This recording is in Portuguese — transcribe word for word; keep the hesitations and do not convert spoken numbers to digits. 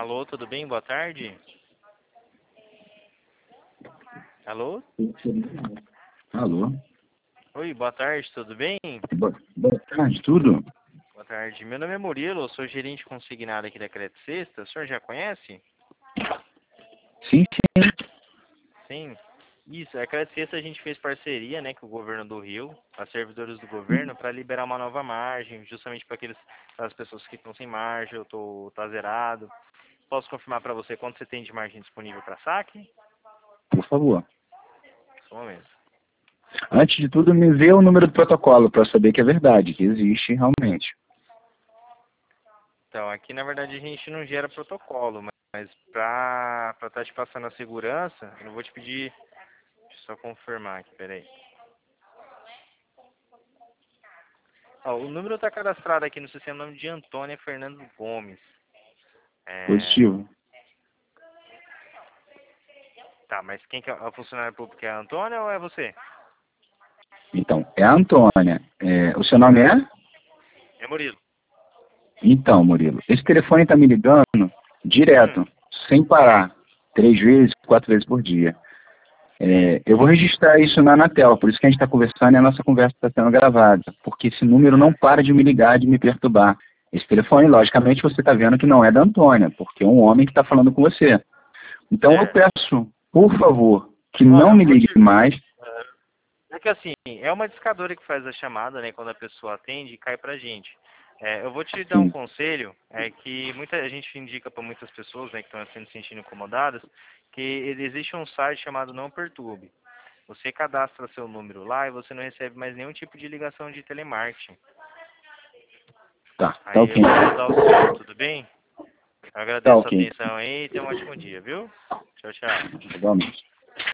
Alô, tudo bem? Boa tarde. Alô? Alô? Oi, boa tarde, tudo bem? Boa, boa tarde, tudo? Boa tarde. Meu nome é Murilo, eu sou gerente consignado aqui da Crédito Sexta. O senhor já conhece? Sim, sim. Sim. Isso, a Crédito Sexta a gente fez parceria, né, com o governo do Rio, as servidores do governo, para liberar uma nova margem, justamente para aqueles, as pessoas que estão sem margem, eu tô, tá zerado. Posso confirmar para você quanto você tem de margem disponível para saque? Por favor. Só um momento. Antes de tudo, me vê o número do protocolo para saber que é verdade, que existe realmente. Então, aqui na verdade a gente não gera protocolo, mas mas para estar te passando a segurança, eu não vou te pedir, deixa eu só confirmar aqui, peraí. Ó, o número está cadastrado aqui no sistema, nome de Antônia Fernando Gomes. É, Positivo. tá, mas quem que é a funcionária pública? É a Antônia ou é você? Então, é a Antônia. É, o seu nome é? É Murilo. Então, Murilo, esse telefone está me ligando Hum, direto, sem parar, três vezes, quatro vezes por dia. sim. É, eu vou registrar isso na Anatel, por isso que a gente está conversando e a nossa conversa está sendo gravada, porque esse número não para de me ligar, de me perturbar. Esse telefone, logicamente, você está vendo que não é da Antônia, porque é um homem que está falando com você. Então eu Certo. peço, por favor, que Ó, não eu me vou ligue te... mais. É que assim, é uma discadora que faz a chamada, né? Quando a pessoa atende e cai pra gente. É, eu vou te dar um Sim, conselho, é que muita gente indica para muitas pessoas, né, que estão se sentindo incomodadas, que existe um site chamado Não Perturbe. Você cadastra seu número lá e você não recebe mais nenhum tipo de ligação de telemarketing. tá, tá Aí ok. eu vou mudar o seu, tudo bem? Eu Tá agradeço a ok. atenção aí e tenha um ótimo dia, viu? Tchau, tchau. Vamos.